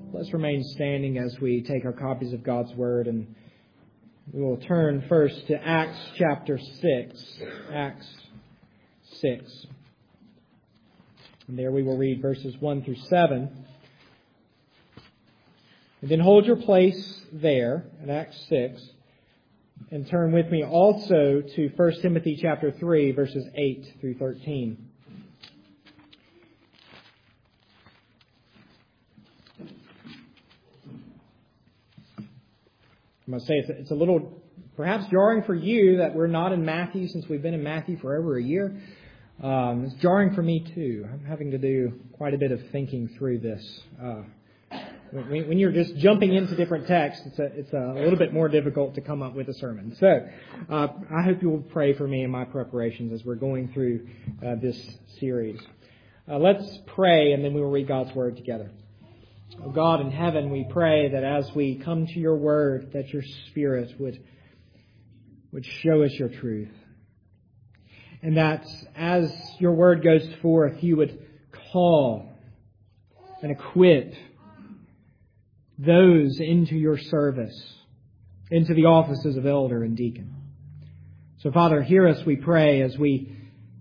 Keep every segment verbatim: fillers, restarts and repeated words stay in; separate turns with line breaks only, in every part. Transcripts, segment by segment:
Let's remain standing as we take our copies of God's Word, and we will turn first to Acts chapter six. Acts six. And there we will read verses one through seven. And then hold your place there at Acts six, and turn with me also to First Timothy chapter three, verses eight through thirteen. I must say it's a, it's a little perhaps jarring for you that we're not in Matthew since we've been in Matthew for over a year. Um, it's jarring for me too. I'm having to do quite a bit of thinking through this. Uh, when, when you're just jumping into different texts, it's a, it's a little bit more difficult to come up with a sermon. So uh, I hope you will pray for me in my preparations as we're going through uh, this series. Uh, let's pray, and then we will read God's Word together. Oh God in heaven, we pray that as we come to your Word, that your Spirit would, would show us your truth. And that as your Word goes forth, you would call and equip those into your service, into the offices of elder and deacon. So Father, hear us, we pray, as we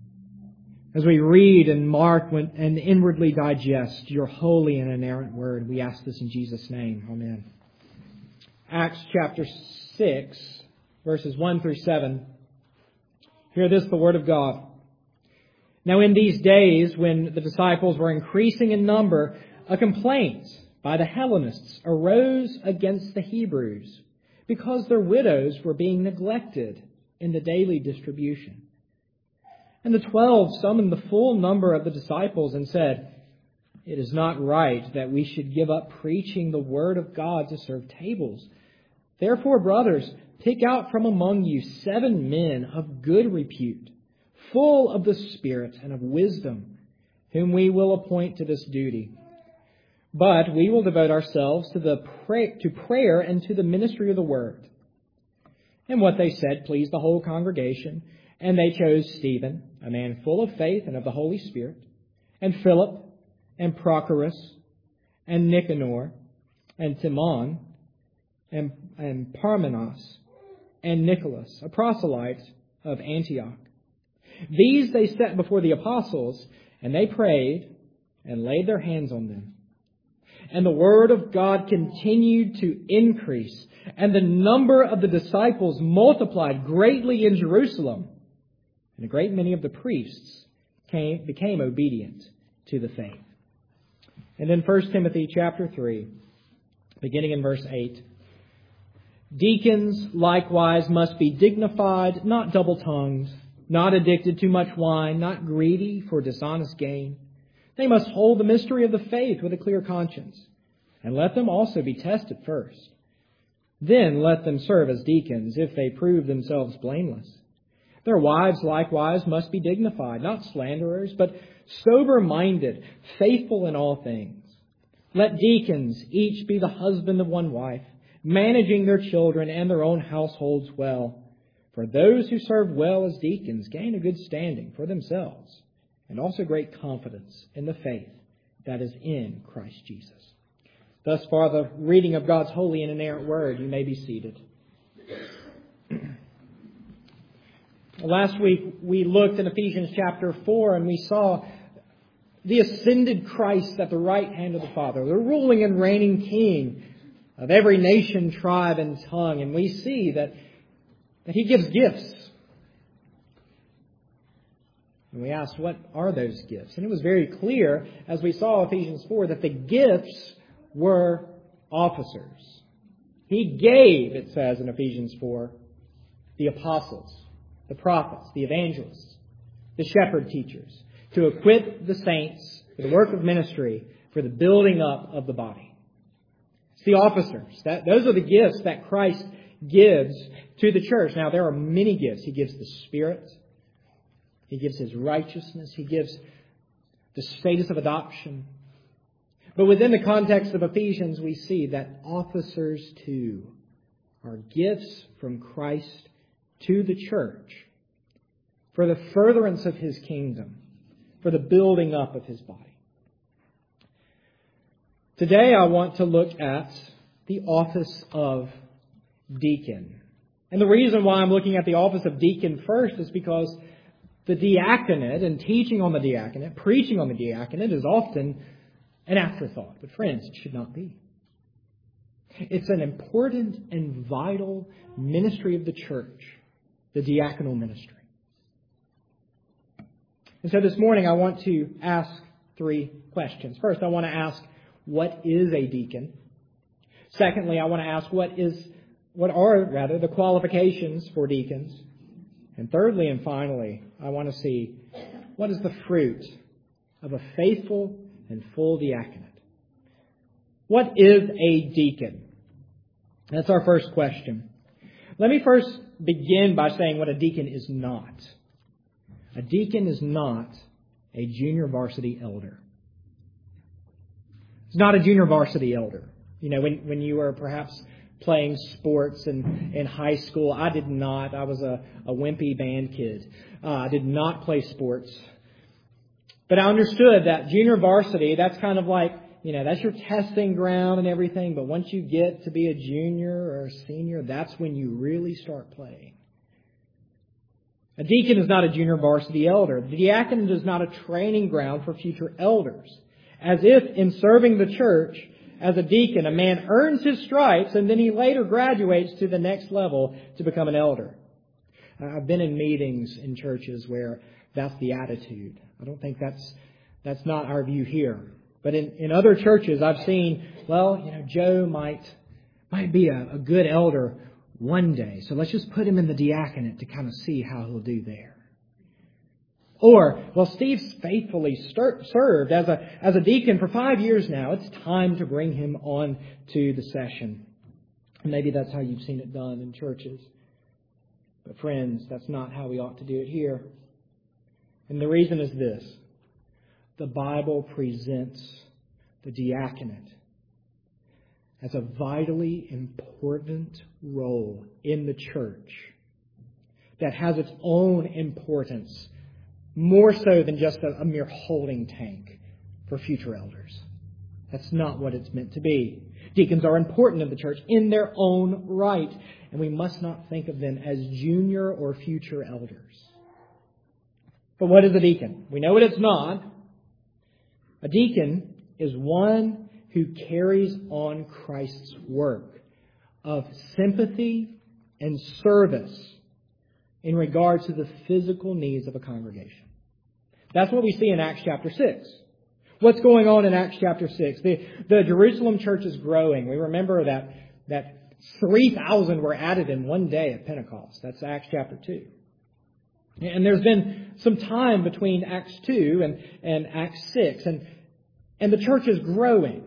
As we read and mark and inwardly digest your holy and inerrant word. We ask this in Jesus' name. Amen. Acts chapter six, verses one through seven. Hear this, the word of God. Now in these days, when the disciples were increasing in number, a complaint by the Hellenists arose against the Hebrews, because their widows were being neglected in the daily distribution. And the twelve summoned the full number of the disciples and said, "It is not right that we should give up preaching the word of God to serve tables. Therefore, brothers, pick out from among you seven men of good repute, full of the Spirit and of wisdom, whom we will appoint to this duty. But we will devote ourselves to the pray- to prayer and to the ministry of the word." And what they said pleased the whole congregation. And they chose Stephen, a man full of faith and of the Holy Spirit, and Philip, and Prochorus, and Nicanor, and Timon, and, and Parmenas, and Nicholas, a proselyte of Antioch. These they set before the apostles, and they prayed and laid their hands on them. And the word of God continued to increase, and the number of the disciples multiplied greatly in Jerusalem. And a great many of the priests came, became obedient to the faith. And then First Timothy chapter three, beginning in verse eight. Deacons likewise must be dignified, not double-tongued, not addicted to much wine, not greedy for dishonest gain. They must hold the mystery of the faith with a clear conscience. And let them also be tested first. Then let them serve as deacons if they prove themselves blameless. Their wives likewise must be dignified, not slanderers, but sober-minded, faithful in all things. Let deacons each be the husband of one wife, managing their children and their own households well. For those who serve well as deacons gain a good standing for themselves, and also great confidence in the faith that is in Christ Jesus. Thus far the reading of God's holy and inerrant word. You may be seated. Last week we looked in Ephesians chapter four, and we saw the ascended Christ at the right hand of the Father, the ruling and reigning King of every nation, tribe, and tongue. And we see that, that He gives gifts. And we asked, what are those gifts? And it was very clear, as we saw Ephesians four, that the gifts were officers. He gave, it says in Ephesians four, the apostles, the prophets, the evangelists, the shepherd teachers, to equip the saints for the work of ministry, for the building up of the body. It's the officers. That, those are the gifts that Christ gives to the church. Now, there are many gifts. He gives the Spirit. He gives His righteousness. He gives the status of adoption. But within the context of Ephesians, we see that officers, too, are gifts from Christ to the church for the furtherance of His kingdom, for the building up of His body. Today I want to look at the office of deacon. And the reason why I'm looking at the office of deacon first is because the diaconate and teaching on the diaconate, preaching on the diaconate is often an afterthought. But friends, it should not be. It's an important and vital ministry of the church, the diaconal ministry. And so this morning I want to ask three questions. First, I want to ask, what is a deacon? Secondly, I want to ask, what is, what are, rather, the qualifications for deacons? And thirdly and finally, I want to see, what is the fruit of a faithful and full diaconate? What is a deacon? That's our first question. Let me first begin by saying what a deacon is not. A deacon is not a junior varsity elder. It's not a junior varsity elder. You know, when, when you were perhaps playing sports in, in high school, I did not. I was a, a wimpy band kid. Uh, I did not play sports. But I understood that junior varsity, that's kind of like, you know, that's your testing ground and everything. But once you get to be a junior or a senior, that's when you really start playing. A deacon is not a junior varsity elder. The diaconate is not a training ground for future elders. As if in serving the church as a deacon, a man earns his stripes and then he later graduates to the next level to become an elder. I've been in meetings in churches where that's the attitude. I don't think that's that's not our view here. But in, in other churches, I've seen, well, you know, Joe might might be a, a good elder one day. So let's just put him in the diaconate to kind of see how he'll do there. Or, well, Steve's faithfully stir, served as a as a deacon for five years now. It's time to bring him on to the session. And maybe that's how you've seen it done in churches. But friends, that's not how we ought to do it here. And the reason is this. The Bible presents the diaconate as a vitally important role in the church that has its own importance, more so than just a, a mere holding tank for future elders. That's not what it's meant to be. Deacons are important in the church in their own right, and we must not think of them as junior or future elders. But what is a deacon? We know what it's not. A deacon is one who carries on Christ's work of sympathy and service in regard to the physical needs of a congregation. That's what we see in Acts chapter six. What's going on in Acts chapter six? The, the Jerusalem church is growing. We remember that, that three thousand were added in one day at Pentecost. That's Acts chapter two. And there's been some time between Acts two and, and Acts six, and, and the church is growing.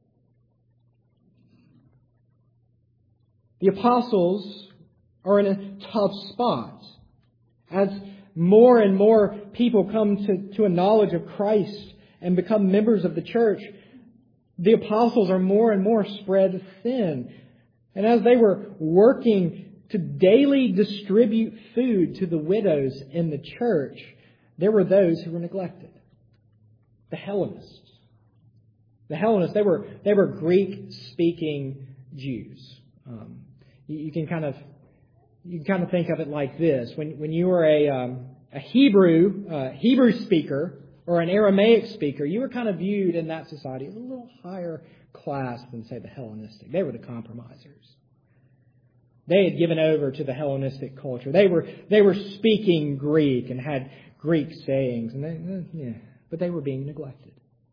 The apostles are in a tough spot. As more and more people come to, to a knowledge of Christ and become members of the church, the apostles are more and more spread thin. And as they were working to daily distribute food to the widows in the church, there were those who were neglected. The Hellenists. The Hellenists, they were they were Greek-speaking Jews. Um, you, you can kind of you can kind of think of it like this: when when you were a um, a Hebrew uh, Hebrew speaker or an Aramaic speaker, you were kind of viewed in that society as a little higher class than, say, the Hellenistic. They were the compromisers. They had given over to the Hellenistic culture. They were they were speaking Greek and had Greek sayings, and they, yeah, but they were being neglected.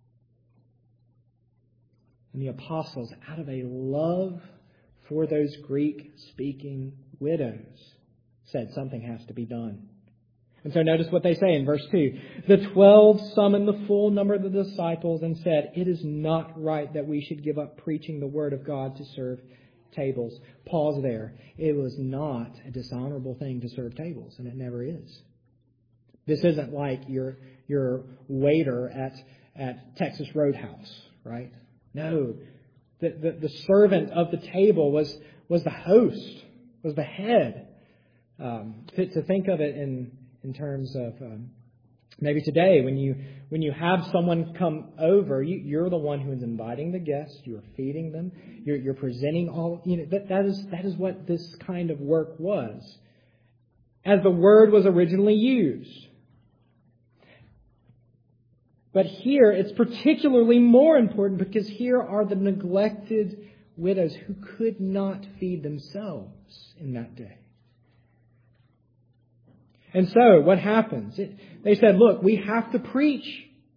And the apostles, out of a love for those Greek-speaking widows, said something has to be done. And so notice what they say in verse two. The twelve summoned the full number of the disciples and said, "It is not right that we should give up preaching the word of God to serve tables." Pause there. It was not a dishonorable thing to serve tables, and it never is. This isn't like your your waiter at at Texas Roadhouse, right? No, the, the the servant of the table was was the host, was the head. Um, to, to think of it in in terms of um, Maybe today, when you when you have someone come over, you, you're the one who is inviting the guests. You're feeding them. You're, you're presenting all. You know that that is that is what this kind of work was, as the word was originally used. But here, it's particularly more important because here are the neglected widows who could not feed themselves in that day. And so, what happens? It, they said, look, we have to preach.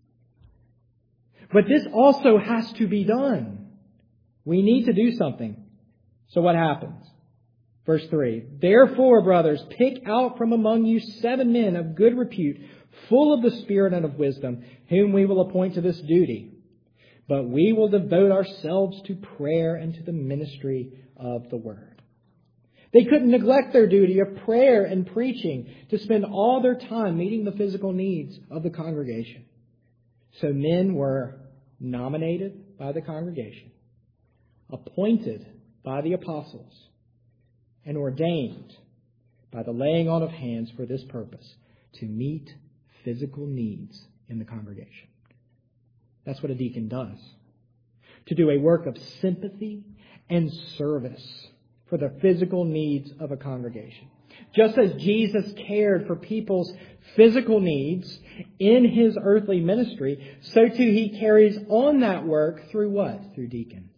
But this also has to be done. We need to do something. So what happens? Verse three. Therefore, brothers, pick out from among you seven men of good repute, full of the Spirit and of wisdom, whom we will appoint to this duty. But we will devote ourselves to prayer and to the ministry of the word. They couldn't neglect their duty of prayer and preaching to spend all their time meeting the physical needs of the congregation. So men were nominated by the congregation, appointed by the apostles, and ordained by the laying on of hands for this purpose, to meet physical needs in the congregation. That's what a deacon does. To do a work of sympathy and service for the physical needs of a congregation. Just as Jesus cared for people's physical needs in His earthly ministry, so too He carries on that work through what? Through deacons.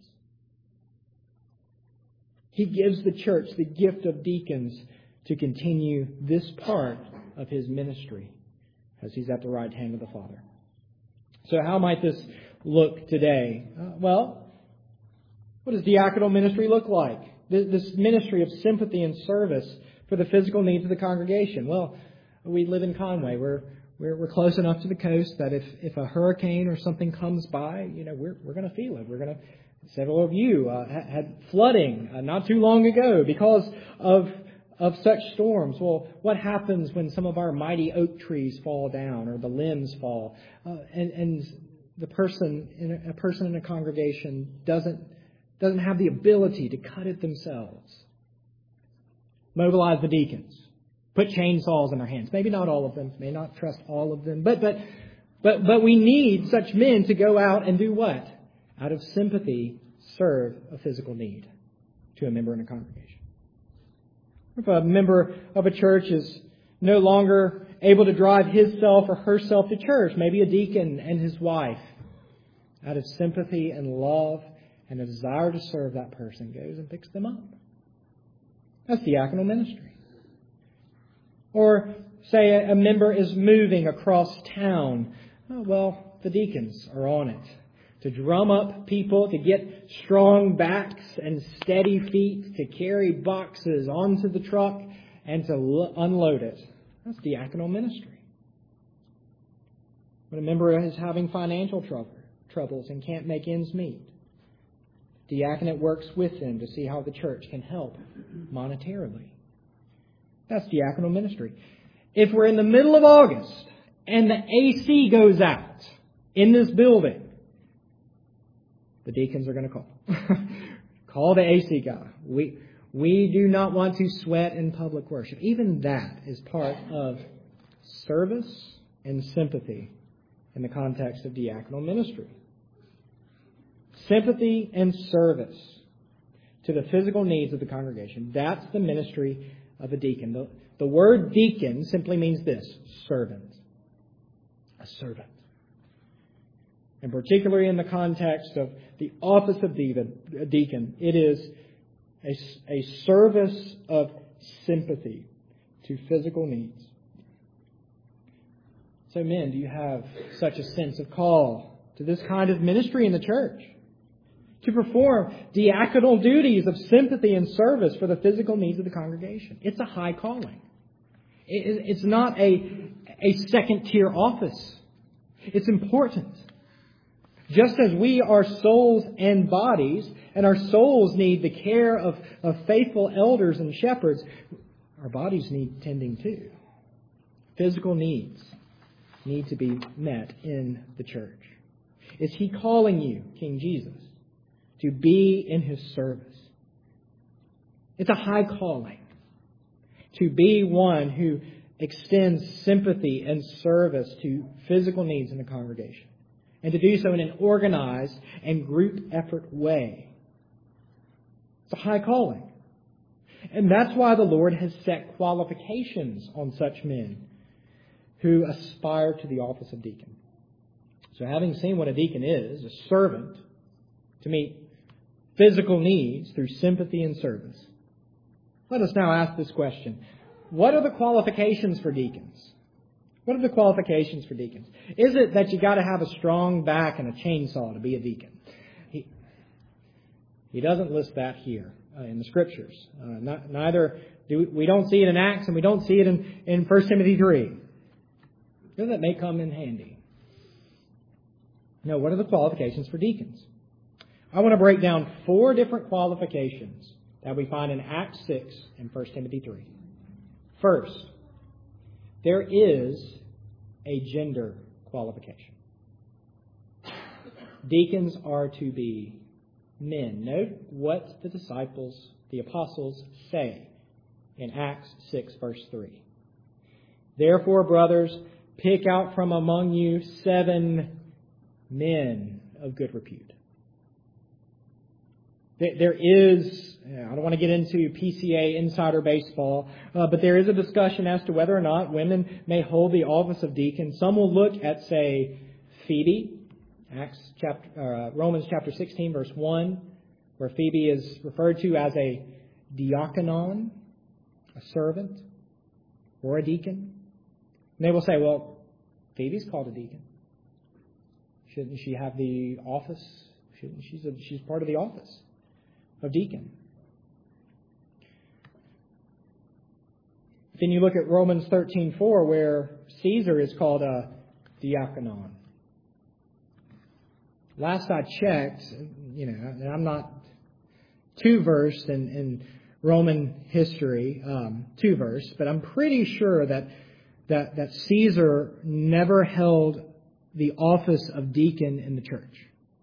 He gives the church the gift of deacons to continue this part of His ministry as He's at the right hand of the Father. So how might this look today? Uh, well, what does diaconal ministry look like? This ministry of sympathy and service for the physical needs of the congregation. Well, we live in Conway. We're we're, we're close enough to the coast that if, if a hurricane or something comes by, you know, we're we're going to feel it. We're going to. Several of you uh, had flooding uh, not too long ago because of of such storms. Well, what happens when some of our mighty oak trees fall down or the limbs fall, uh, and and the person in a, a person in a congregation doesn't. doesn't have the ability to cut it themselves. Mobilize the deacons. Put chainsaws in their hands. Maybe not all of them. May not trust all of them. But but but but we need such men to go out and do what? Out of sympathy, serve a physical need to a member in a congregation. If a member of a church is no longer able to drive himself or herself to church, maybe a deacon and his wife, out of sympathy and love and a desire to serve that person, goes and picks them up. That's diaconal ministry. Or say a member is moving across town. Oh, well, the deacons are on it to drum up people, to get strong backs and steady feet, to carry boxes onto the truck and to lo- unload it. That's diaconal ministry. When a member is having financial trouble, troubles and can't make ends meet, diaconate works with them to see how the church can help monetarily. That's diaconal ministry. If we're in the middle of August and the A C goes out in this building, the deacons are going to call. Call the A C guy. We we do not want to sweat in public worship. Even that is part of service and sympathy in the context of diaconal ministry. Sympathy and service to the physical needs of the congregation. That's the ministry of a deacon. The, the word deacon simply means this: servant. A servant. And particularly in the context of the office of deacon, it is a, a service of sympathy to physical needs. So men, do you have such a sense of call to this kind of ministry in the church? To perform diaconal duties of sympathy and service for the physical needs of the congregation. It's a high calling. It's not a, a second-tier office. It's important. Just as we are souls and bodies, and our souls need the care of, of faithful elders and shepherds, our bodies need tending too. Physical needs need to be met in the church. Is He calling you, King Jesus, to be in His service? It's a high calling to be one who extends sympathy and service to physical needs in the congregation, and to do so in an organized and group effort way. It's a high calling. And that's why the Lord has set qualifications on such men who aspire to the office of deacon. So having seen what a deacon is, a servant to meet physical needs through sympathy and service, let us now ask this question. What are the qualifications for deacons? What are the qualifications for deacons? Is it that you got to have a strong back and a chainsaw to be a deacon? He, he doesn't list that here uh, in the Scriptures. Uh, not, neither do we don't see it in Acts, and we don't see it in, in First Timothy three. That may come in handy. No, what are the qualifications for deacons? I want to break down four different qualifications that we find in Acts six and First Timothy three. First, there is a gender qualification. Deacons are to be men. Note what the disciples, the apostles, say in Acts six, verse three. Therefore, brothers, pick out from among you seven men of good repute. There is, I don't want to get into P C A insider baseball, uh, but there is a discussion as to whether or not women may hold the office of deacon. Some will look at, say, Phoebe, Acts chapter, uh, Romans chapter sixteen, verse one, where Phoebe is referred to as a diakonon, a servant, or a deacon. And they will say, well, Phoebe's called a deacon. Shouldn't she have the office? Shouldn't she's a, she's part of the office of deacon? Then you look at Romans thirteen four, where Caesar is called a diakonon. Last I checked, you know, and I'm not too versed in, in Roman history, um, too versed, but I'm pretty sure that that that Caesar never held the office of deacon in the church.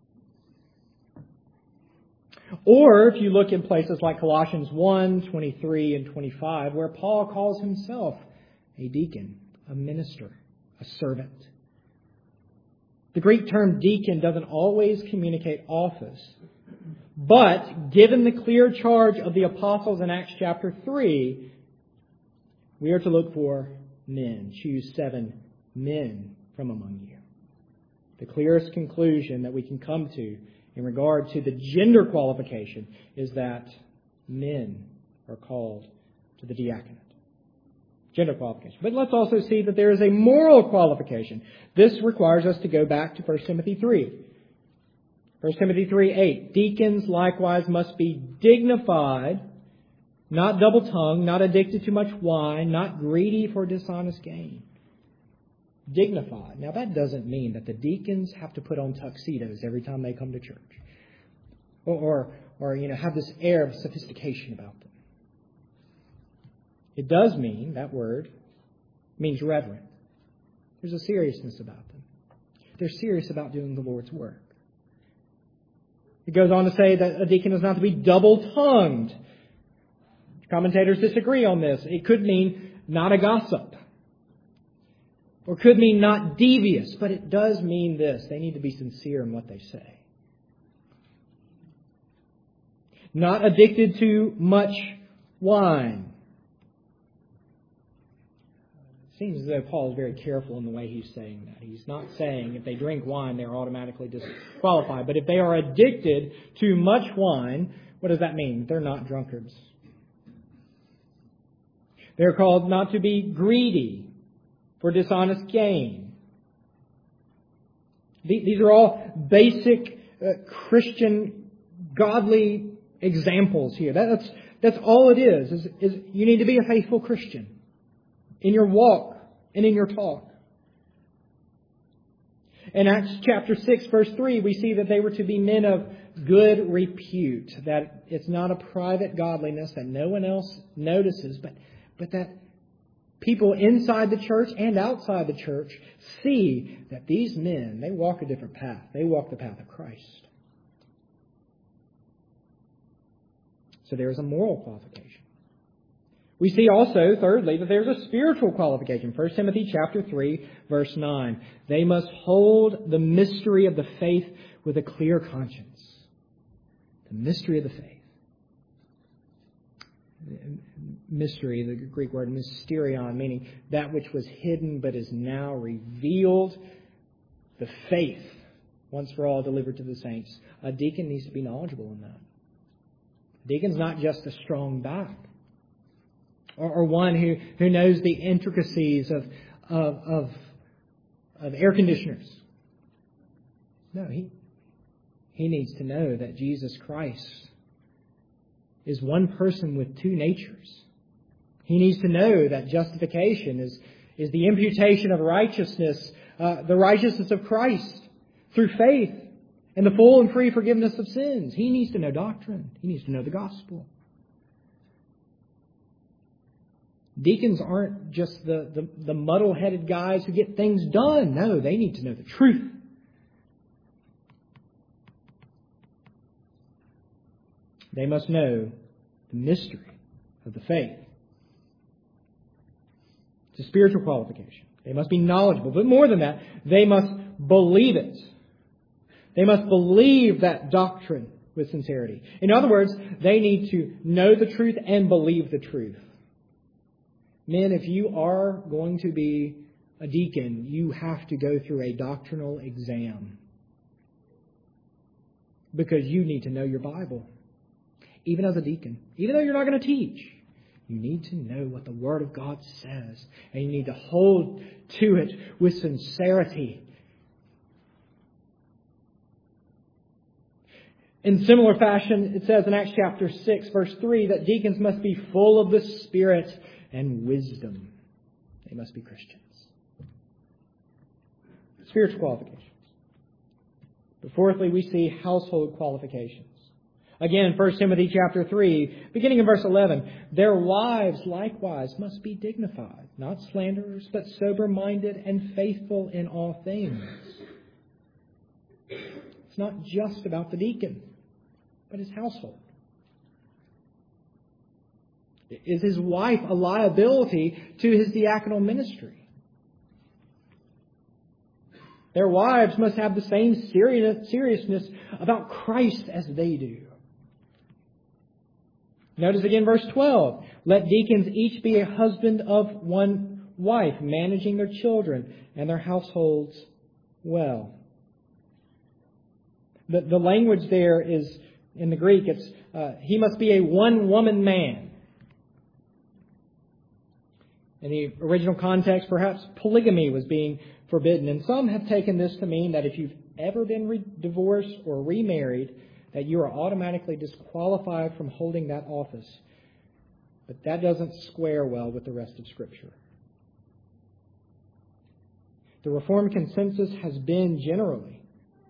Or if you look in places like Colossians one, twenty-three and twenty-five, where Paul calls himself a deacon, a minister, a servant. The Greek term deacon doesn't always communicate office. But given the clear charge of the apostles in Acts chapter three, we are to look for men. Choose seven men from among you. The clearest conclusion that we can come to in regard to the gender qualification is that men are called to the diaconate. Gender qualification. But let's also see that there is a moral qualification. This requires us to go back to First Timothy three. First Timothy three eight. Deacons likewise must be dignified, not double-tongued, not addicted to much wine, not greedy for dishonest gain. Dignified. Now that doesn't mean that the deacons have to put on tuxedos every time they come to church. Or, or, or you know, have this air of sophistication about them. It does mean, that word, means reverent. There's a seriousness about them. They're serious about doing the Lord's work. It goes on to say that a deacon is not to be double-tongued. Commentators disagree on this. It could mean not a gossip. Or could mean not devious, but it does mean this. They need to be sincere in what they say. Not addicted to much wine. It seems as though Paul is very careful in the way he's saying that. He's not saying if they drink wine, they're automatically disqualified. But if they are addicted to much wine, what does that mean? They're not drunkards. They're called not to be greedy for dishonest gain. These are all basic uh, Christian, godly examples here. That's that's all it is, is. Is you need to be a faithful Christian in your walk and in your talk. In Acts chapter six, verse three, we see that they were to be men of good repute. That it's not a private godliness that no one else notices, but but that people inside the church and outside the church see that these men, they walk a different path. They walk the path of Christ. So there is a moral qualification. We see also, thirdly, that there's a spiritual qualification. First Timothy chapter three, verse nine. They must hold the mystery of the faith with a clear conscience. The mystery of the faith. Mystery, the Greek word mysterion, meaning that which was hidden but is now revealed. The faith, once for all delivered to the saints. A deacon needs to be knowledgeable in that. A deacon's not just a strong back. Or, or one who, who knows the intricacies of, of, of, of air conditioners. No, he, he needs to know that Jesus Christ is one person with two natures. He needs to know that justification is, is the imputation of righteousness, uh, the righteousness of Christ through faith and the full and free forgiveness of sins. He needs to know doctrine. He needs to know the gospel. Deacons aren't just the, the, the muddle-headed guys who get things done. No, they need to know the truth. They must know the mystery of the faith. It's a spiritual qualification. They must be knowledgeable. But more than that, they must believe it. They must believe that doctrine with sincerity. In other words, they need to know the truth and believe the truth. Men, if you are going to be a deacon, you have to go through a doctrinal exam. Because you need to know your Bible. Even as a deacon. Even though you're not going to teach. You need to know what the Word of God says. And you need to hold to it with sincerity. In similar fashion, it says in Acts chapter six, verse three, that deacons must be full of the Spirit and wisdom. They must be Christians. Spiritual qualifications. But fourthly, we see household qualifications. Again, First Timothy chapter three, beginning in verse eleven, their wives likewise must be dignified, not slanderers, but sober-minded and faithful in all things. It's not just about the deacon, but his household. Is his wife a liability to his diaconal ministry? Their wives must have the same seriousness about Christ as they do. Notice again verse twelve. Let deacons each be a husband of one wife, managing their children and their households well. The, the language there is, in the Greek, it's uh, he must be a one-woman man. In the original context, perhaps polygamy was being forbidden. And some have taken this to mean that if you've ever been re- divorced or remarried, that you are automatically disqualified from holding that office. But that doesn't square well with the rest of Scripture. The Reformed consensus has been generally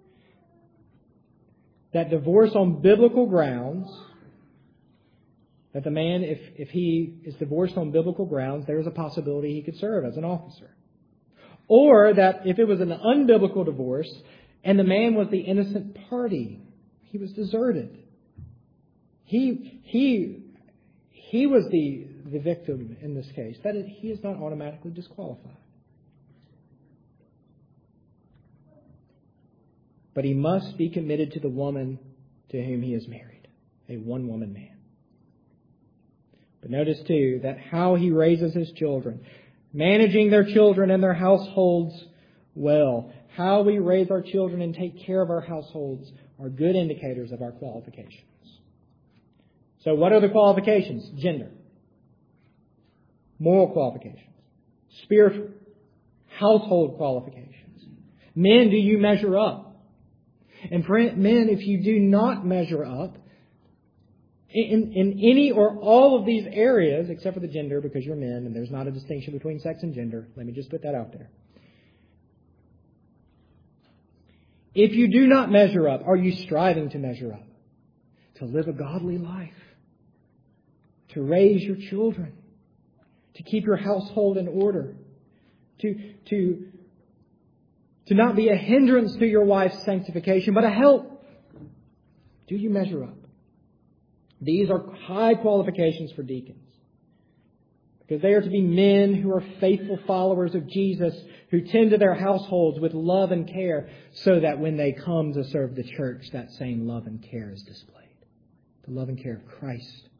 that divorce on biblical grounds, that the man, if, if he is divorced on biblical grounds, there is a possibility he could serve as an officer. Or that if it was an unbiblical divorce and the man was the innocent party, he was deserted. He he he was the, the victim in this case. That is, he is not automatically disqualified. But he must be committed to the woman to whom he is married. A one-woman man. But notice too that how he raises his children, managing their children and their households well. How we raise our children and take care of our households are good indicators of our qualifications. So what are the qualifications? Gender. Moral qualifications. Spiritual. Household qualifications. Men, do you measure up? And for men, if you do not measure up, in, in any or all of these areas, except for the gender, because you're men and there's not a distinction between sex and gender, let me just put that out there. If you do not measure up, are you striving to measure up? To live a godly life. To raise your children. To keep your household in order. To, to, to not be a hindrance to your wife's sanctification, but a help. Do you measure up? These are high qualifications for deacons. Because they are to be men who are faithful followers of Jesus, who tend to their households with love and care, so that when they come to serve the church, that same love and care is displayed. The love and care of Christ.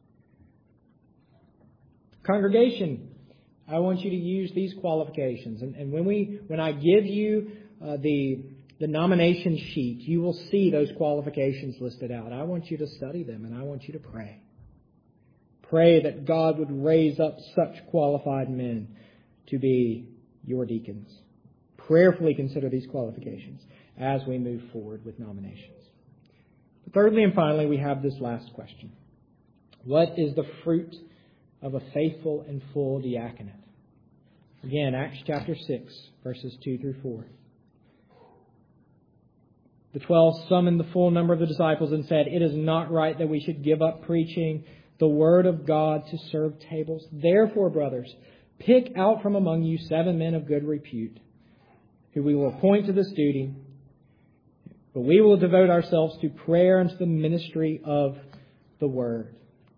Congregation, I want you to use these qualifications. And, and when we, when I give you uh, the, the nomination sheet, you will see those qualifications listed out. I want you to study them, and I want you to pray. Pray that God would raise up such qualified men to be your deacons. Prayerfully consider these qualifications as we move forward with nominations. But thirdly and finally, we have this last question. What is the fruit of a faithful and full diaconate? Again, Acts chapter six, verses two through four. The twelve summoned the full number of the disciples and said, "It is not right that we should give up preaching the word of God to serve tables. Therefore, brothers, pick out from among you seven men of good repute, who we will appoint to this duty. But we will devote ourselves to prayer and to the ministry of the word."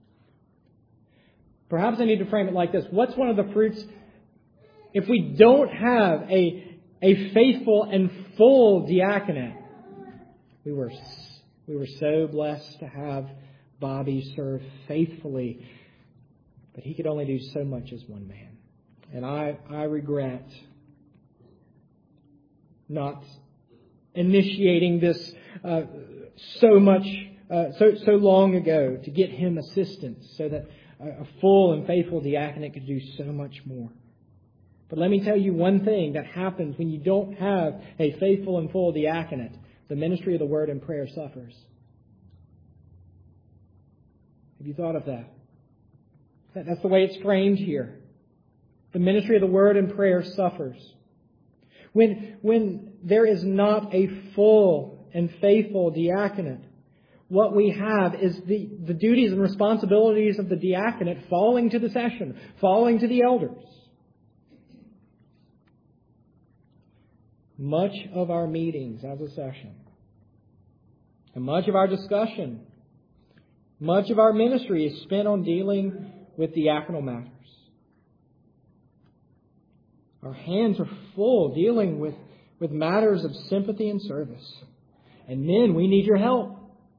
Perhaps I need to frame it like this. What's one of the fruits? If we don't have a, a faithful and full diaconate, we were, we were so blessed to have Bobby serve faithfully, but he could only do so much as one man. And I, I regret not initiating this uh, so much, uh, so so long ago to get him assistance so that a full and faithful diaconate could do so much more. But let me tell you one thing that happens when you don't have a faithful and full diaconate. The ministry of the word and prayer suffers. Have you thought of that? That's the way it's framed here. The ministry of the word and prayer suffers. When, when there is not a full and faithful diaconate, what we have is the, the duties and responsibilities of the diaconate falling to the session, falling to the elders. Much of our meetings as a session, and much of our discussion, much of our ministry is spent on dealing with diaconal matters. Our hands are full dealing with, with matters of sympathy and service. And men, we need your help.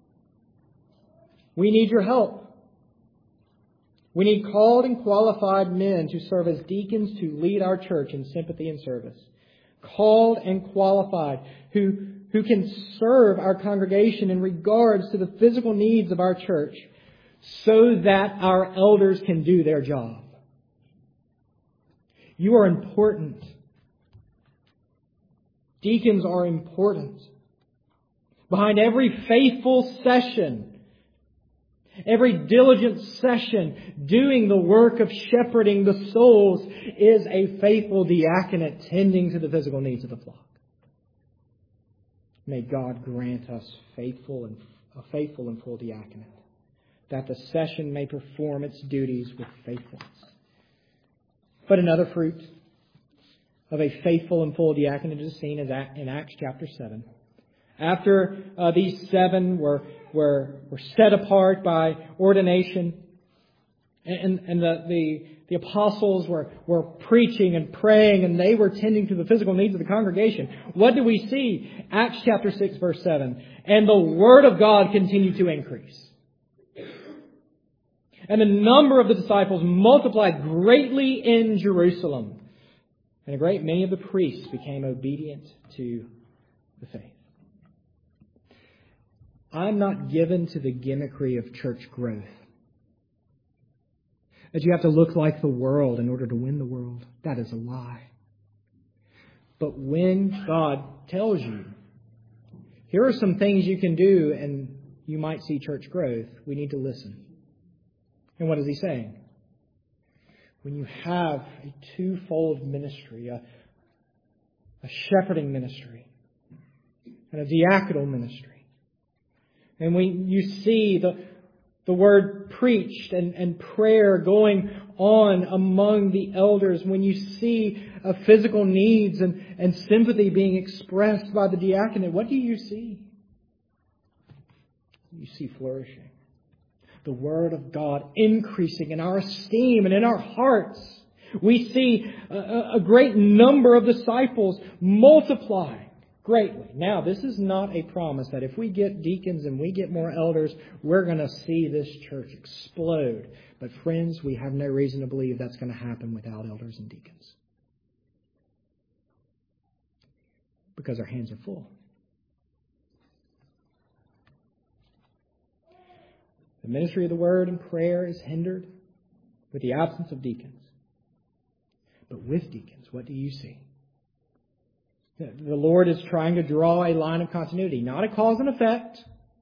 We need your help. We need called and qualified men to serve as deacons to lead our church in sympathy and service. Called and qualified who, who can serve our congregation in regards to the physical needs of our church so that our elders can do their job. You are important. Deacons are important. Behind every faithful session, every diligent session doing the work of shepherding the souls is a faithful diaconate tending to the physical needs of the flock. May God grant us faithful and a faithful and full diaconate, that the session may perform its duties with faithfulness. But another fruit of a faithful and full diaconate is seen in Acts chapter seven. After uh, these seven were, were were set apart by ordination, and, and the, the, the apostles were, were preaching and praying, and they were tending to the physical needs of the congregation, what do we see? Acts chapter six, verse seven. And the word of God continued to increase. And the number of the disciples multiplied greatly in Jerusalem. And a great many of the priests became obedient to the faith. I'm not given to the gimmickry of church growth. That you have to look like the world in order to win the world. That is a lie. But when God tells you, here are some things you can do and you might see church growth, we need to listen. And what is He saying? When you have a twofold ministry, a, a shepherding ministry and a diaconal ministry, and when you see the, the word preached and, and prayer going on among the elders, when you see uh, physical needs and, and sympathy being expressed by the diaconate, what do you see? You see flourishing. The Word of God increasing in our esteem and in our hearts. We see a, a great number of disciples multiplying greatly. Now, this is not a promise that if we get deacons and we get more elders, we're going to see this church explode. But friends, we have no reason to believe that's going to happen without elders and deacons. Because our hands are full. The ministry of the Word and prayer is hindered with the absence of deacons. But with deacons, what do you see? The Lord is trying to draw a line of continuity, not a cause and effect.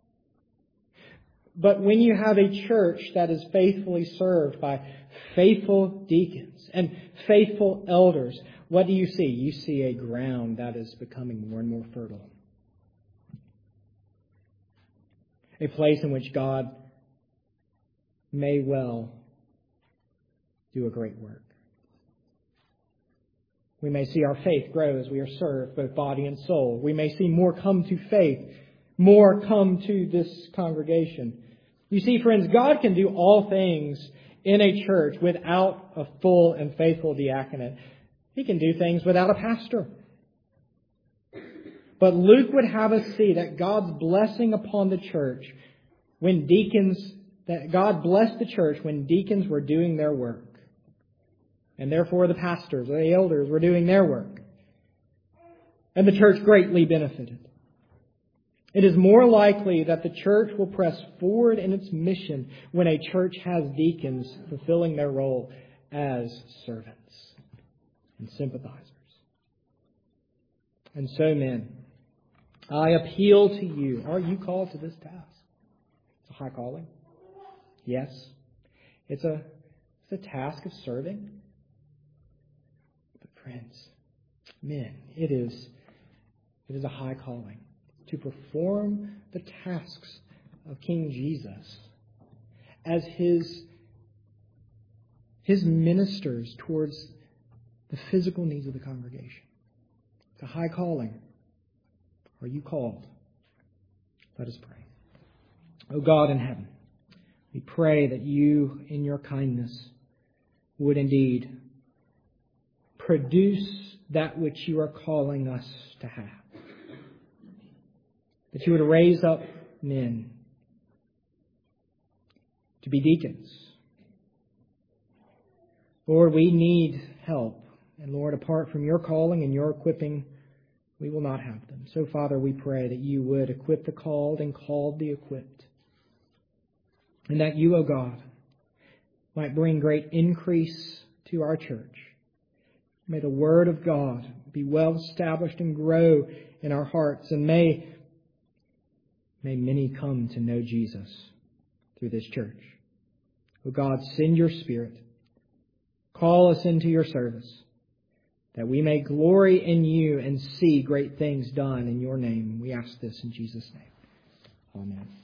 But when you have a church that is faithfully served by faithful deacons and faithful elders, what do you see? You see a ground that is becoming more and more fertile. A place in which God may well do a great work. We may see our faith grow as we are served, both body and soul. We may see more come to faith, more come to this congregation. You see, friends, God can do all things in a church without a full and faithful diaconate. He can do things without a pastor. But Luke would have us see that God's blessing upon the church when deacons, that God blessed the church when deacons were doing their work. And therefore the pastors or the elders were doing their work. And the church greatly benefited. It is more likely that the church will press forward in its mission when a church has deacons fulfilling their role as servants and sympathizers. And so, men, I appeal to you. Are you called to this task? It's a high calling. Yes. It's a, it's a task of serving. Friends, men, it is, it is a high calling to perform the tasks of King Jesus as his, his ministers towards the physical needs of the congregation. It's a high calling. Are you called? Let us pray. O God in heaven, we pray that you, in your kindness, would indeed produce that which you are calling us to have. That you would raise up men to be deacons. Lord, we need help. And Lord, apart from your calling and your equipping, we will not have them. So, Father, we pray that you would equip the called and call the equipped. And that you, O God, might bring great increase to our church. May the Word of God be well established and grow in our hearts. And may, may many come to know Jesus through this church. O God, send your Spirit. Call us into your service, that we may glory in you and see great things done in your name. We ask this in Jesus' name. Amen.